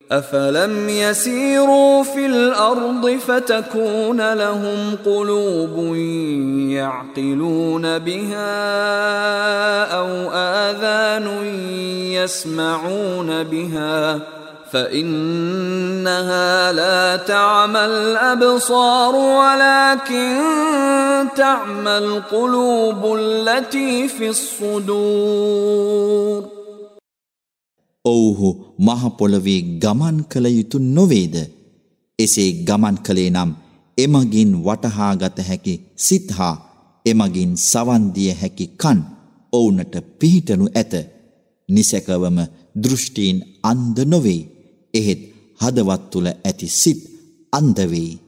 أفلم يسيروا في الأرض فتكون لهم قلوب يعقلون بها أو آذان يسمعون بها فإنها لا تعمى الأبصار ولكن تعمى القلوب التي في الصدور. ඔව්හු මහ පොළවේ ගමන් කළ යුතු නොවේද? එසේ ගමන් කළේ නම් එමගින් වටහාගත හැකි සිත් හා එමගින් සවන් දිය හැකි කන් ඔවුන්ට පිහිටනු ඇත. නිසැකවම දෘෂ්ටීන් අන්ධ නොවේ. එහෙත් හදවත් තුල ඇති සිත් අන්ධ වේ.